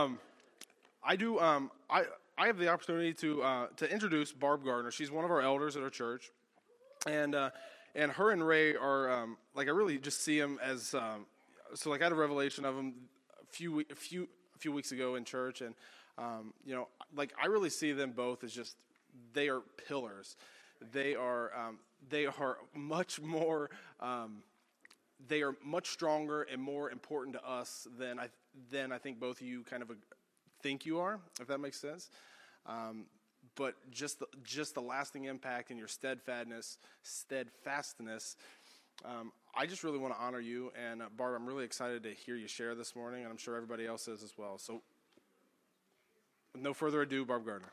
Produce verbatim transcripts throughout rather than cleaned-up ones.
Um, I do. Um, I I have the opportunity to uh, to introduce Barb Gardner. She's one of our elders at our church, and uh, and her and Ray are um, like I really just see them as um, so like I had a revelation of them a few a few a few weeks ago in church, and um, you know like I really see them both as just they are pillars. They are um, they are much more. Um, They are much stronger and more important to us than I than I think both of you kind of think you are, if that makes sense. Um, but just the, just the lasting impact and your steadfastness, steadfastness. Um, I just really want to honor you, and uh, Barb, I'm really excited to hear you share this morning, and I'm sure everybody else is as well. So, with no further ado, Barb Gardner.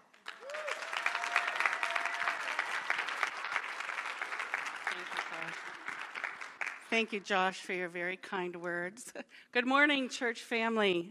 Thank you, Josh, for your very kind words. Good morning, church family.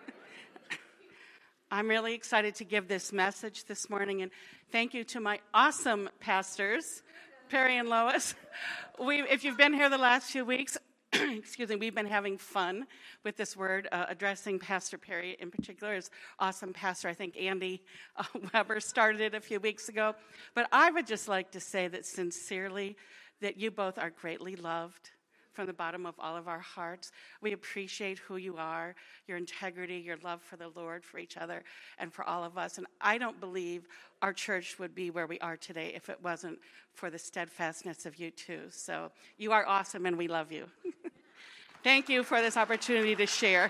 I'm really excited to give this message this morning, and thank you to my awesome pastors, Perry and Lois. We, if you've been here the last few weeks, excuse me, we've been having fun with this word, uh, addressing Pastor Perry in particular as awesome pastor. I think Andy uh, Weber started it a few weeks ago. But I would just like to say that sincerely, that you both are greatly loved. From the bottom of all of our hearts, we appreciate who you are, your integrity, your love for the Lord, for each other, and for all of us. And I don't believe our church would be where we are today if it wasn't for the steadfastness of you two. So you are awesome, and we love you. Thank you for this opportunity to share.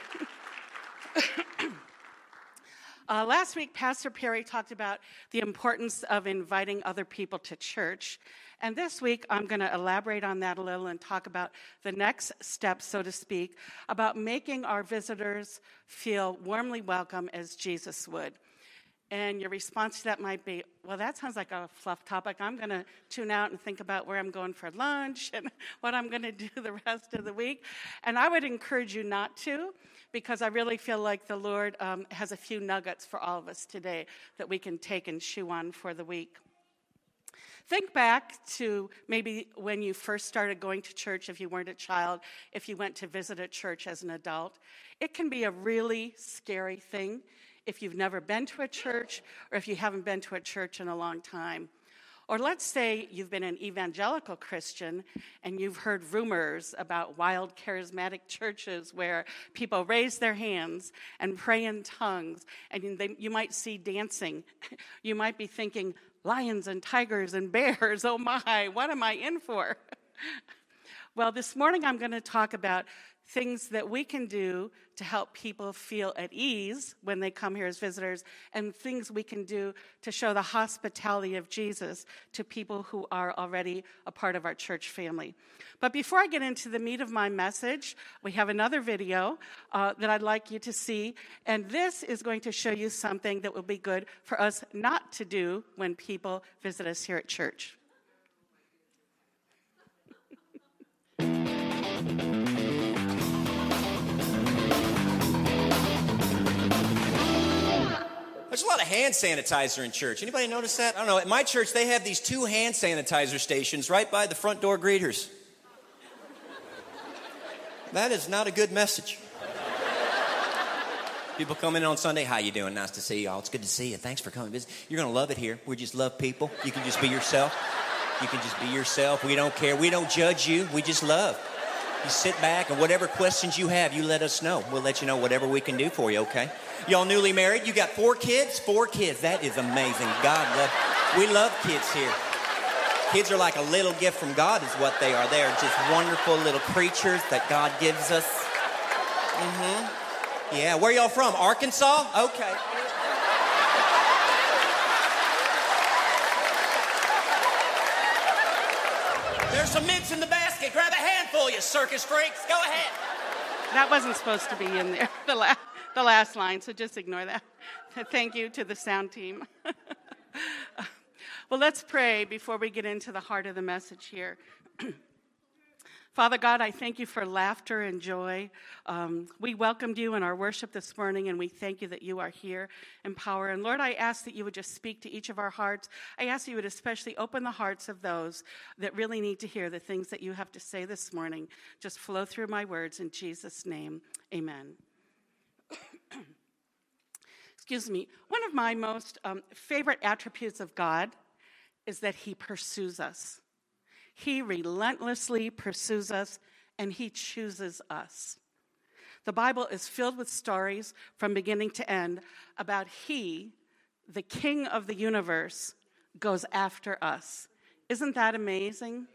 Uh, last week, Pastor Perry talked about the importance of inviting other people to church. And this week, I'm going to elaborate on that a little and talk about the next step, so to speak, about making our visitors feel warmly welcome as Jesus would. And your response to that might be, well, that sounds like a fluff topic. I'm going to tune out and think about where I'm going for lunch and what I'm going to do the rest of the week. And I would encourage you not to, because I really feel like the Lord um, has a few nuggets for all of us today that we can take and chew on for the week. Think back to maybe when you first started going to church, if you weren't a child, if you went to visit a church as an adult. It can be a really scary thing if you've never been to a church or if you haven't been to a church in a long time. Or let's say you've been an evangelical Christian and you've heard rumors about wild charismatic churches where people raise their hands and pray in tongues, and they, you might see dancing. You might be thinking, lions and tigers and bears, oh my, what am I in for? Well, this morning I'm going to talk about things that we can do to help people feel at ease when they come here as visitors, and things we can do to show the hospitality of Jesus to people who are already a part of our church family. But before I get into the meat of my message, we have another video uh, that I'd like you to see, and this is going to show you something that will be good for us not to do when people visit us here at church. There's a lot of hand sanitizer in church. Anybody notice that? I don't know. At my church, they have these two hand sanitizer stations right by the front door greeters. That is not a good message. People come in on Sunday. How you doing? Nice to see y'all. It's good to see you. Thanks for coming. You're going to love it here. We just love people. You can just be yourself. You can just be yourself. We don't care. We don't judge you. We just love. You sit back, and whatever questions you have, you let us know. We'll let you know whatever we can do for you, okay? Y'all newly married, you got four kids? Four kids. That is amazing. God love. We love kids here. Kids are like a little gift from God is what they are. They are just wonderful little creatures that God gives us. Mm-hmm. Yeah, where y'all from? Arkansas? Okay. There's some mints in the basket. Grab a handful, you circus freaks. Go ahead. That wasn't supposed to be in there, the, la- the last line, so just ignore that. Thank you to the sound team. Well, let's pray before we get into the heart of the message here. Father God, I thank you for laughter and joy. Um, we welcomed you in our worship this morning, and we thank you that you are here in power. And Lord, I ask that you would just speak to each of our hearts. I ask that you would especially open the hearts of those that really need to hear the things that you have to say this morning. Just flow through my words in Jesus' name. Amen. excuse me, one of my most um, favorite attributes of God is that he pursues us. He relentlessly pursues us, and he chooses us. The Bible is filled with stories from beginning to end about he, the King of the universe, goes after us. Isn't that amazing?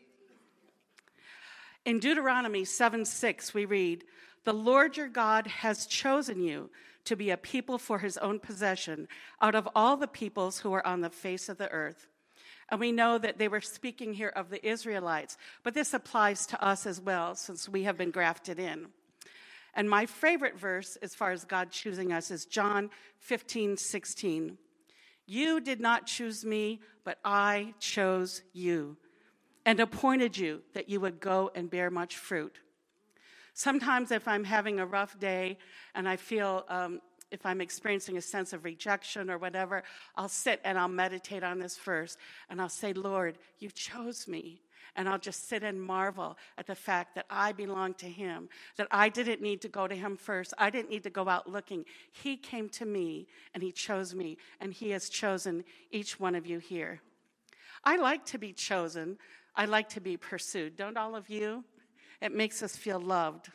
In Deuteronomy seven six, we read, "The Lord your God has chosen you to be a people for his own possession out of all the peoples who are on the face of the earth." And we know that they were speaking here of the Israelites, but this applies to us as well since we have been grafted in. And my favorite verse as far as God choosing us is John fifteen sixteen. "You did not choose me, but I chose you and appointed you that you would go and bear much fruit." Sometimes if I'm having a rough day and I feel, um, if I'm experiencing a sense of rejection or whatever, I'll sit and I'll meditate on this verse and I'll say, "Lord, you chose me." And I'll just sit and marvel at the fact that I belong to him, that I didn't need to go to him first. I didn't need to go out looking. He came to me and he chose me, and he has chosen each one of you here. I like to be chosen. I like to be pursued. Don't all of you? It makes us feel loved.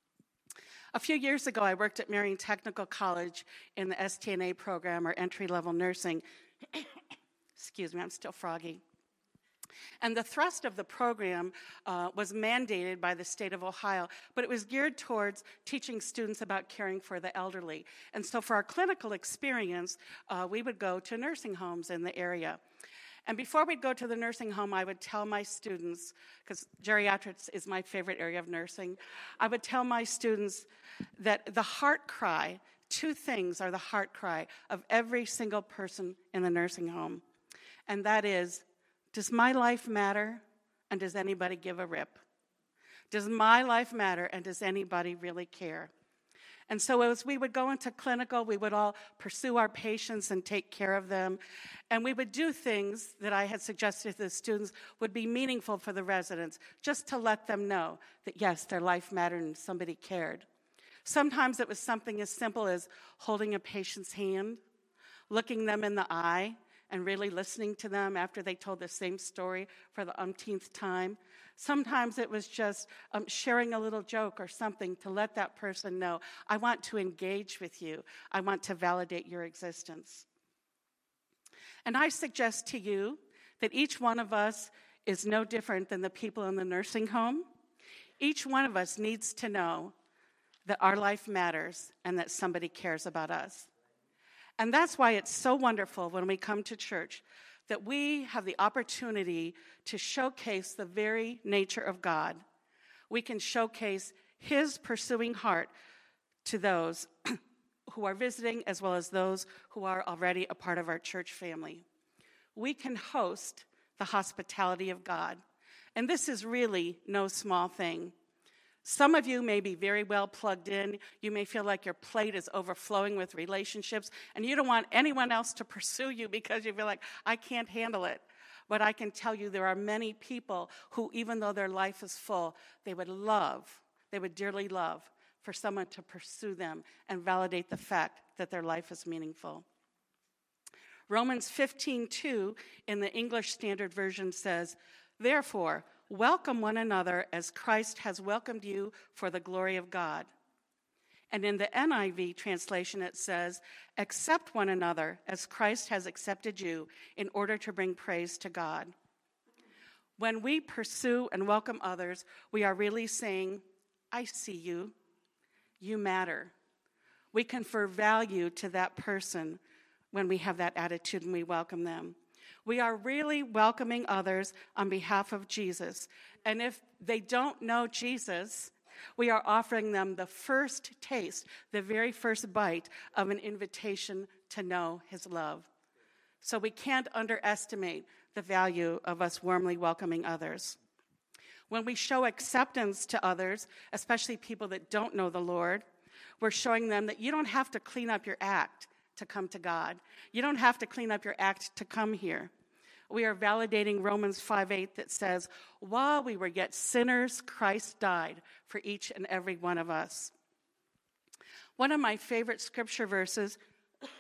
A few years ago, I worked at Marion Technical College in the S T N A program, or entry-level nursing. Excuse me, I'm still froggy. And the thrust of the program uh, was mandated by the state of Ohio, but it was geared towards teaching students about caring for the elderly. And so for our clinical experience, uh, we would go to nursing homes in the area. And before we'd go to the nursing home, I would tell my students, because geriatrics is my favorite area of nursing, I would tell my students that the heart cry, two things are the heart cry of every single person in the nursing home. And that is, does my life matter, and does anybody give a rip? Does my life matter, and does anybody really care? And so as we would go into clinical, we would all pursue our patients and take care of them. And we would do things that I had suggested to the students would be meaningful for the residents, just to let them know that, yes, their life mattered and somebody cared. Sometimes it was something as simple as holding a patient's hand, looking them in the eye, and really listening to them after they told the same story for the umpteenth time. Sometimes it was just um, sharing a little joke or something to let that person know, I want to engage with you. I want to validate your existence. And I suggest to you that each one of us is no different than the people in the nursing home. Each one of us needs to know that our life matters and that somebody cares about us. And that's why it's so wonderful when we come to church that we have the opportunity to showcase the very nature of God. We can showcase his pursuing heart to those who are visiting as well as those who are already a part of our church family. We can host the hospitality of God. And this is really no small thing. Some of you may be very well plugged in. You may feel like your plate is overflowing with relationships, and you don't want anyone else to pursue you because you feel like, I can't handle it. But I can tell you there are many people who, even though their life is full, they would love, they would dearly love for someone to pursue them and validate the fact that their life is meaningful. Romans fifteen two in the English Standard Version says, "Therefore, welcome one another as Christ has welcomed you for the glory of God." And in the N I V translation, it says, "Accept one another as Christ has accepted you in order to bring praise to God." When we pursue and welcome others, we are really saying, I see you. You matter. We confer value to that person when we have that attitude and we welcome them. We are really welcoming others on behalf of Jesus. And if they don't know Jesus, we are offering them the first taste, the very first bite of an invitation to know his love. So we can't underestimate the value of us warmly welcoming others. When we show acceptance to others, especially people that don't know the Lord, we're showing them that you don't have to clean up your act to come to God. You don't have to clean up your act to come here. We are validating Romans five eight that says, while we were yet sinners, Christ died for each and every one of us. One of my favorite scripture verses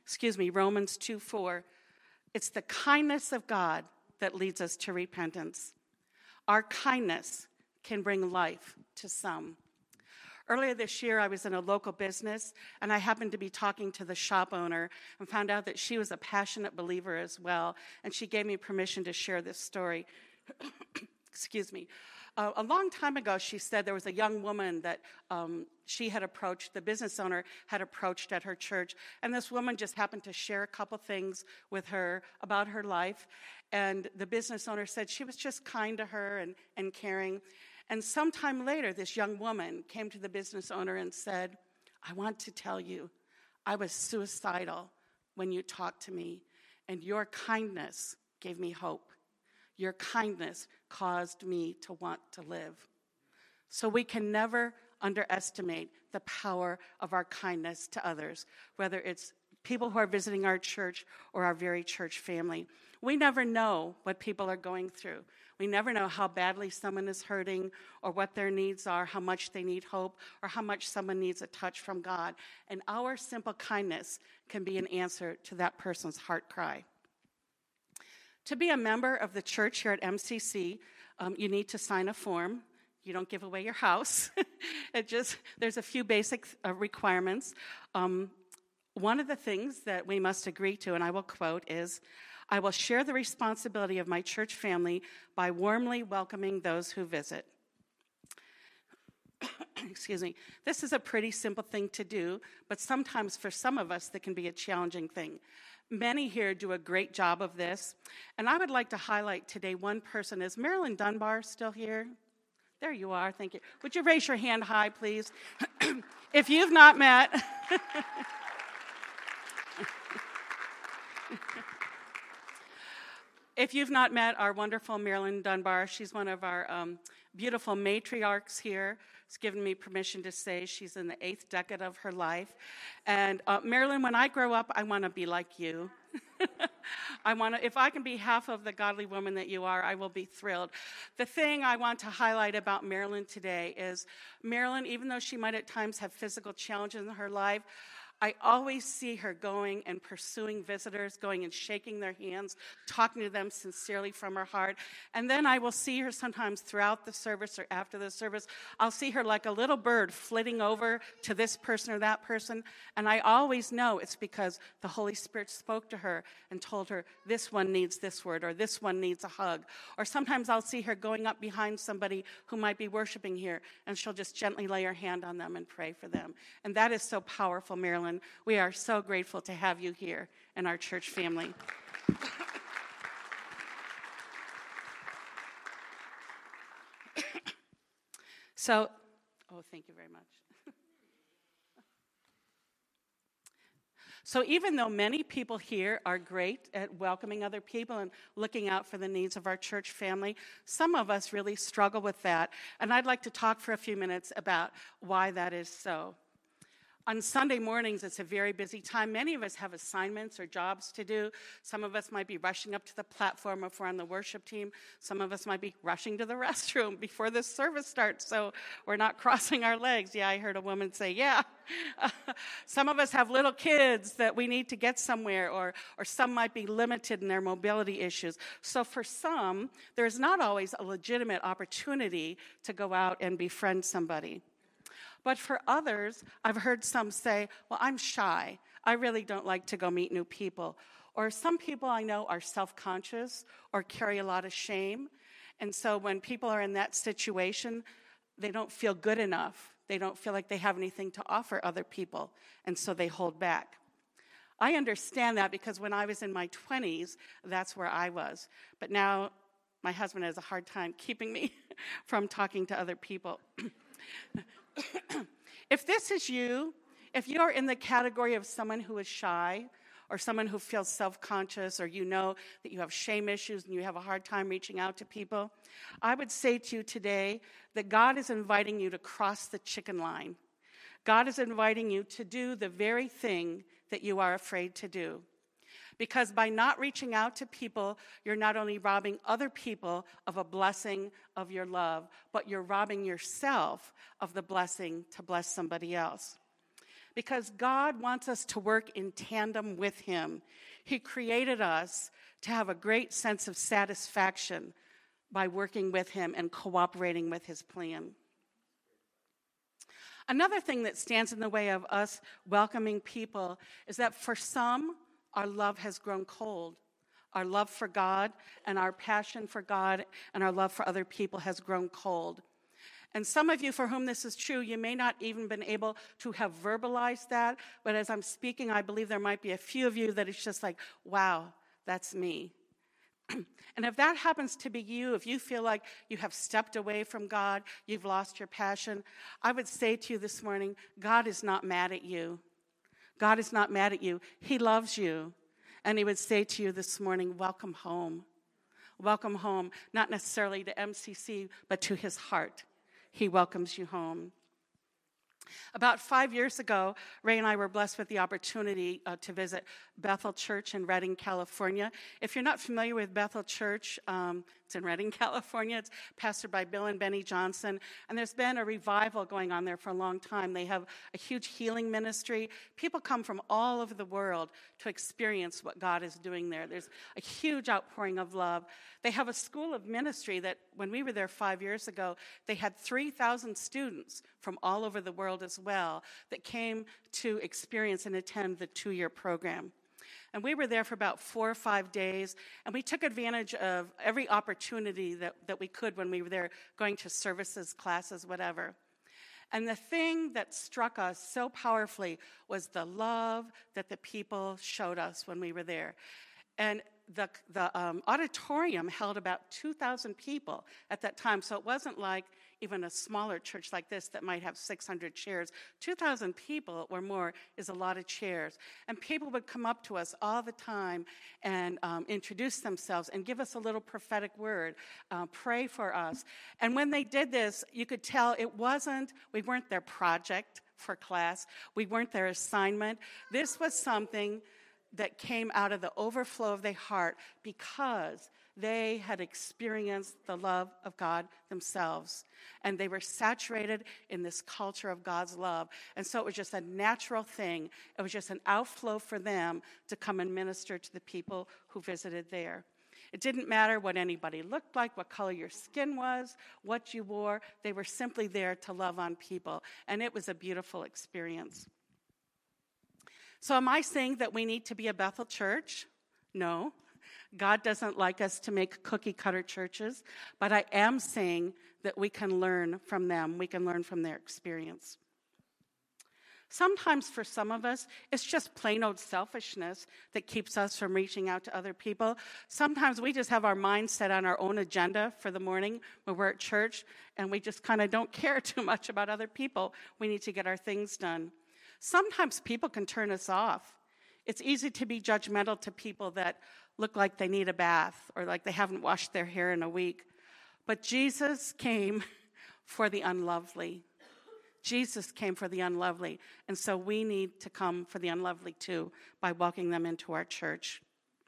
excuse me, Romans two four. It's the kindness of God that leads us to repentance. Our kindness can bring life to some. Earlier this year, I was in a local business, and I happened to be talking to the shop owner and found out that she was a passionate believer as well, and she gave me permission to share this story. Excuse me. Uh, a long time ago, she said there was a young woman that um, she had approached, the business owner had approached at her church, and this woman just happened to share a couple things with her about her life, and the business owner said she was just kind to her and, and caring. And sometime later, this young woman came to the business owner and said, I want to tell you, I was suicidal when you talked to me, and your kindness gave me hope. Your kindness caused me to want to live. So we can never underestimate the power of our kindness to others, whether it's people who are visiting our church or our very church family. We never know what people are going through. We never know how badly someone is hurting or what their needs are, how much they need hope, or how much someone needs a touch from God. And our simple kindness can be an answer to that person's heart cry. To be a member of the church here at M C C, um, you need to sign a form. You don't give away your house. It just, there's a few basic uh, requirements. Um, one of the things that we must agree to, and I will quote, is, I will share the responsibility of my church family by warmly welcoming those who visit. Excuse me. This is a pretty simple thing to do, but sometimes for some of us, that can be a challenging thing. Many here do a great job of this, and I would like to highlight today one person. Is Marilyn Dunbar still here? There you are, thank you. Would you raise your hand high, please? If you've not met... If you've not met our wonderful Marilyn Dunbar, she's one of our um, beautiful matriarchs here. It's given me permission to say she's in the eighth decade of her life. And uh, Marilyn, when I grow up, I want to be like you. I want to, if I can be half of the godly woman that you are, I will be thrilled. The thing I want to highlight about Marilyn today is Marilyn, even though she might at times have physical challenges in her life, I always see her going and pursuing visitors, going and shaking their hands, talking to them sincerely from her heart. And then I will see her sometimes throughout the service or after the service. I'll see her like a little bird flitting over to this person or that person. And I always know it's because the Holy Spirit spoke to her and told her, this one needs this word, or this one needs a hug. Or sometimes I'll see her going up behind somebody who might be worshiping here, and she'll just gently lay her hand on them and pray for them. And that is so powerful, Marilyn. We are so grateful to have you here in our church family. So, oh, thank you very much. So even though many people here are great at welcoming other people and looking out for the needs of our church family, some of us really struggle with that. And I'd like to talk for a few minutes about why that is so. On Sunday mornings, it's a very busy time. Many of us have assignments or jobs to do. Some of us might be rushing up to the platform if we're on the worship team. Some of us might be rushing to the restroom before the service starts, so we're not crossing our legs. Yeah, I heard a woman say, yeah. Uh, some of us have little kids that we need to get somewhere, or, or some might be limited in their mobility issues. So for some, there's not always a legitimate opportunity to go out and befriend somebody. But for others, I've heard some say, well, I'm shy. I really don't like to go meet new people. Or some people I know are self-conscious or carry a lot of shame. And so when people are in that situation, they don't feel good enough. They don't feel like they have anything to offer other people. And so they hold back. I understand that because when I was in my twenties, that's where I was. But now my husband has a hard time keeping me from talking to other people. If this is you, if you're in the category of someone who is shy or someone who feels self-conscious, or you know that you have shame issues and you have a hard time reaching out to people, I would say to you today that God is inviting you to cross the chicken line. God is inviting you to do the very thing that you are afraid to do. Because by not reaching out to people, you're not only robbing other people of a blessing of your love, but you're robbing yourself of the blessing to bless somebody else. because God wants us to work in tandem with him. He created us to have a great sense of satisfaction by working with him and cooperating with his plan. Another thing that stands in the way of us welcoming people is that for some, our love has grown cold. Our love for God and our passion for God and our love for other people has grown cold. And some of you for whom this is true, you may not even been able to have verbalized that, but as I'm speaking, I believe there might be a few of you that it's just like, wow, that's me. And if that happens to be you, if you feel like you have stepped away from God, you've lost your passion, I would say to you this morning, God is not mad at you. God is not mad at you. He loves you. And he would say to you this morning, welcome home. Welcome home, not necessarily to M C C, but to his heart. He welcomes you home. About five years ago, Ray and I were blessed with the opportunity uh, to visit Bethel Church in Redding, California. If you're not familiar with Bethel Church, um, it's in Redding, California. It's pastored by Bill and Benny Johnson, and there's been a revival going on there for a long time. They have a huge healing ministry. People come from all over the world to experience what God is doing there. There's a huge outpouring of love. They have a school of ministry that, when we were there five years ago, they had three thousand students from all over the world as well that came to experience and attend the two-year program. And we were there for about four or five days, and we took advantage of every opportunity that, that we could when we were there, going to services, classes, whatever. And the thing that struck us so powerfully was the love that the people showed us when we were there. And the, the um, auditorium held about two thousand people at that time, so it wasn't like even a smaller church like this that might have six hundred chairs. two thousand people or more is a lot of chairs. And people would come up to us all the time and um, introduce themselves and give us a little prophetic word, uh, pray for us. And when they did this, you could tell it wasn't, we weren't their project for class. We weren't their assignment. This was something that came out of the overflow of their heart because they had experienced the love of God themselves. And they were saturated in this culture of God's love. And so it was just a natural thing. It was just an outflow for them to come and minister to the people who visited there. It didn't matter what anybody looked like, what color your skin was, what you wore. They were simply there to love on people. And it was a beautiful experience. So am I saying that we need to be a Bethel church? No. God doesn't like us to make cookie-cutter churches, but I am saying that we can learn from them. We can learn from their experience. Sometimes for some of us, it's just plain old selfishness that keeps us from reaching out to other people. Sometimes we just have our mind set on our own agenda for the morning when we're at church, and we just kind of don't care too much about other people. We need to get our things done. Sometimes people can turn us off. It's easy to be judgmental to people that look like they need a bath or like they haven't washed their hair in a week. But Jesus came for the unlovely. Jesus came for the unlovely. And so we need to come for the unlovely too by welcoming them into our church.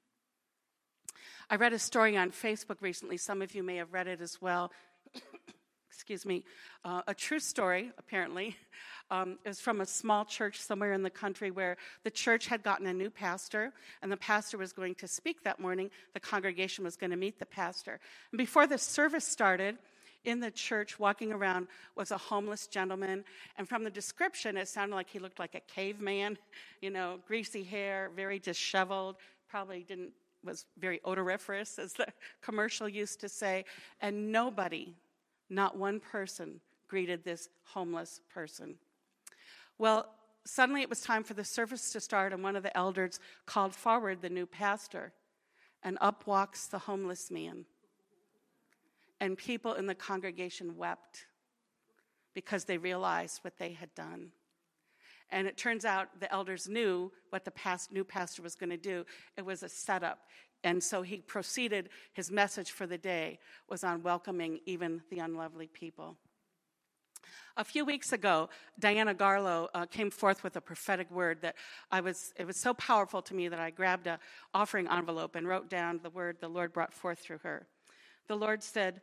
I read a story on Facebook recently. Some of you may have read it as well. Excuse me, uh, a true story, apparently. Um, it was from a small church somewhere in the country where the church had gotten a new pastor, and the pastor was going to speak that morning. The congregation was going to meet the pastor. And before the service started, in the church, walking around, was a homeless gentleman. And from the description, it sounded like he looked like a caveman, you know, greasy hair, very disheveled, probably didn't was very odoriferous, as the commercial used to say. And nobody, not one person, greeted this homeless person. Well, suddenly it was time for the service to start, and one of the elders called forward the new pastor, and up walks the homeless man. And people in the congregation wept because they realized what they had done. And it turns out the elders knew what the past, new pastor was going to do. It was a setup. And so he proceeded, his message for the day was on welcoming even the unlovely people. A few weeks ago, Diana Garlow uh, came forth with a prophetic word that I was, it was so powerful to me that I grabbed an offering envelope and wrote down the word the Lord brought forth through her. The Lord said,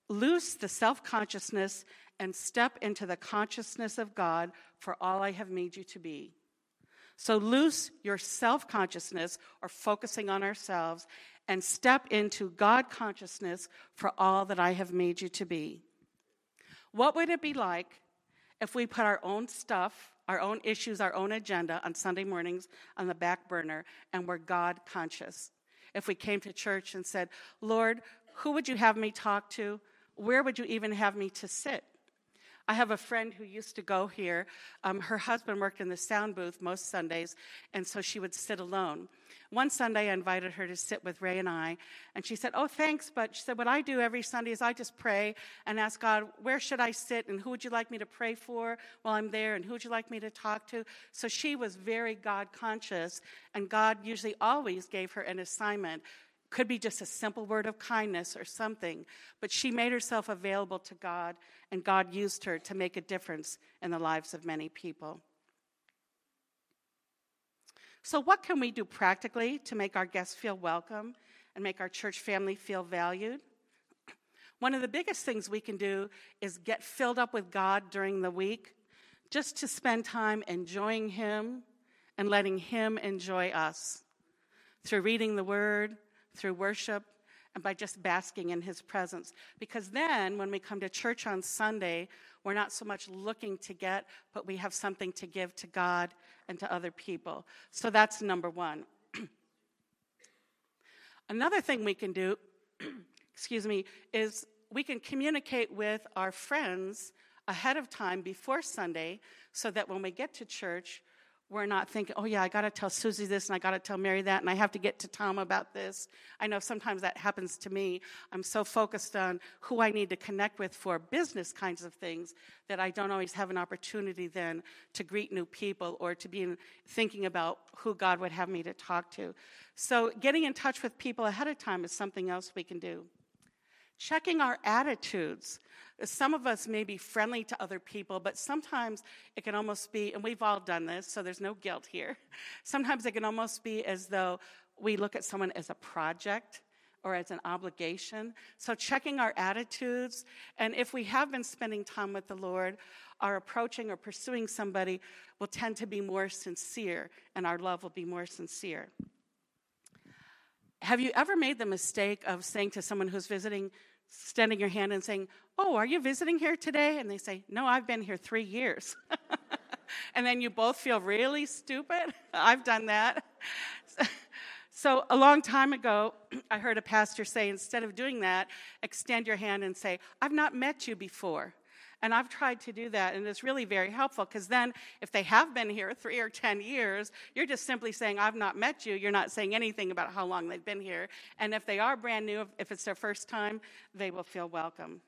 loose the self-consciousness and step into the consciousness of God for all I have made you to be. So loose your self-consciousness, or focusing on ourselves, and step into God consciousness for all that I have made you to be. What would it be like if we put our own stuff, our own issues, our own agenda on Sunday mornings on the back burner and were God conscious? If we came to church and said, Lord, who would you have me talk to? Where would you even have me to sit? I have a friend who used to go here. Um, her husband worked in the sound booth most Sundays, and so she would sit alone. One Sunday, I invited her to sit with Ray and I, and she said, oh, thanks, but she said, what I do every Sunday is I just pray and ask God, where should I sit, and who would you like me to pray for while I'm there, and who would you like me to talk to? So she was very God-conscious, and God usually always gave her an assignment. Could be just a simple word of kindness or something, but she made herself available to God, and God used her to make a difference in the lives of many people. So what can we do practically to make our guests feel welcome and make our church family feel valued? One of the biggest things we can do is get filled up with God during the week, just to spend time enjoying Him and letting Him enjoy us through reading the Word, through worship, and by just basking in His presence. Because then, when we come to church on Sunday, we're not so much looking to get, but we have something to give to God and to other people. So that's number one. Another thing we can do, excuse me, is we can communicate with our friends ahead of time before Sunday, so that when we get to church, we're not thinking, oh, yeah, I got to tell Susie this, and I got to tell Mary that, and I have to get to Tom about this. I know sometimes that happens to me. I'm so focused on who I need to connect with for business kinds of things that I don't always have an opportunity then to greet new people or to be in, thinking about who God would have me to talk to. So getting in touch with people ahead of time is something else we can do. Checking our attitudes. Some of us may be friendly to other people, but sometimes it can almost be, and we've all done this, so there's no guilt here. Sometimes it can almost be as though we look at someone as a project or as an obligation. So checking our attitudes, and if we have been spending time with the Lord, our approaching or pursuing somebody will tend to be more sincere, and our love will be more sincere. Have you ever made the mistake of saying to someone who's visiting, extending your hand and saying, oh, are you visiting here today? And they say, no, I've been here three years. And then you both feel really stupid. I've done that. So a long time ago, I heard a pastor say, instead of doing that, extend your hand and say, I've not met you before. And I've tried to do that, and it's really very helpful, because then if they have been here three or ten years, you're just simply saying, I've not met you. You're not saying anything about how long they've been here. And if they are brand new, if it's their first time, they will feel welcome.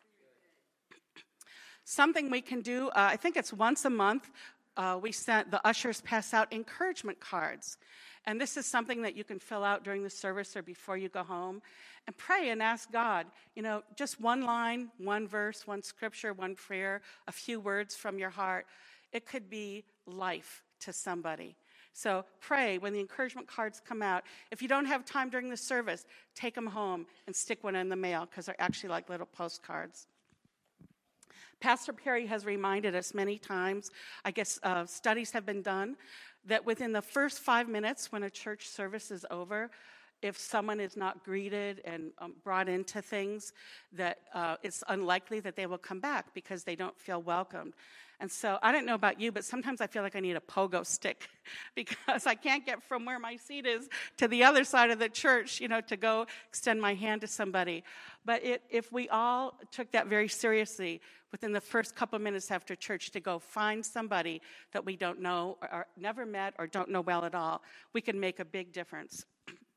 Something we can do, uh, I think it's once a month, uh, we sent, the ushers pass out encouragement cards. And this is something that you can fill out during the service or before you go home, and pray and ask God, you know, just one line, one verse, one scripture, one prayer, a few words from your heart. It could be life to somebody. So pray when the encouragement cards come out. If you don't have time during the service, take them home and stick one in the mail, because they're actually like little postcards. Pastor Perry has reminded us many times, I guess uh, studies have been done, that within the first five minutes when a church service is over, if someone is not greeted and um, brought into things, that uh, it's unlikely that they will come back because they don't feel welcomed. And so I don't know about you, but sometimes I feel like I need a pogo stick because I can't get from where my seat is to the other side of the church, you know, to go extend my hand to somebody. But it, if we all took that very seriously, within the first couple of minutes after church, to go find somebody that we don't know or, or never met or don't know well at all, we can make a big difference.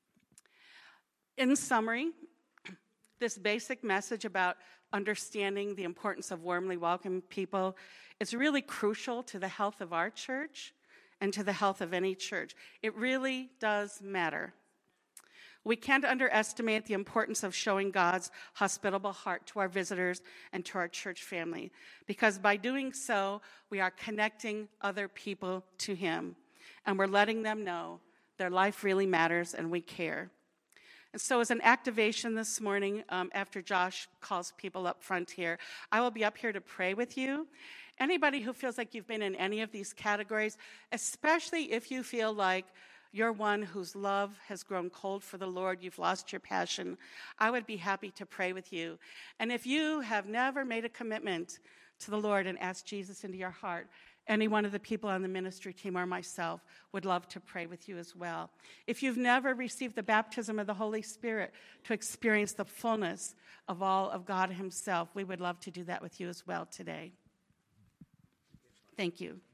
In summary, this basic message about understanding the importance of warmly welcoming people is really crucial to the health of our church and to the health of any church. It really does matter. We can't underestimate the importance of showing God's hospitable heart to our visitors and to our church family, because by doing so, we are connecting other people to Him, and we're letting them know their life really matters and we care. And so as an activation this morning, um, after Josh calls people up front here, I will be up here to pray with you. Anybody who feels like you've been in any of these categories, especially if you feel like you're one whose love has grown cold for the Lord, you've lost your passion, I would be happy to pray with you. And if you have never made a commitment to the Lord and asked Jesus into your heart, any one of the people on the ministry team or myself would love to pray with you as well. If you've never received the baptism of the Holy Spirit to experience the fullness of all of God himself, we would love to do that with you as well today. Thank you.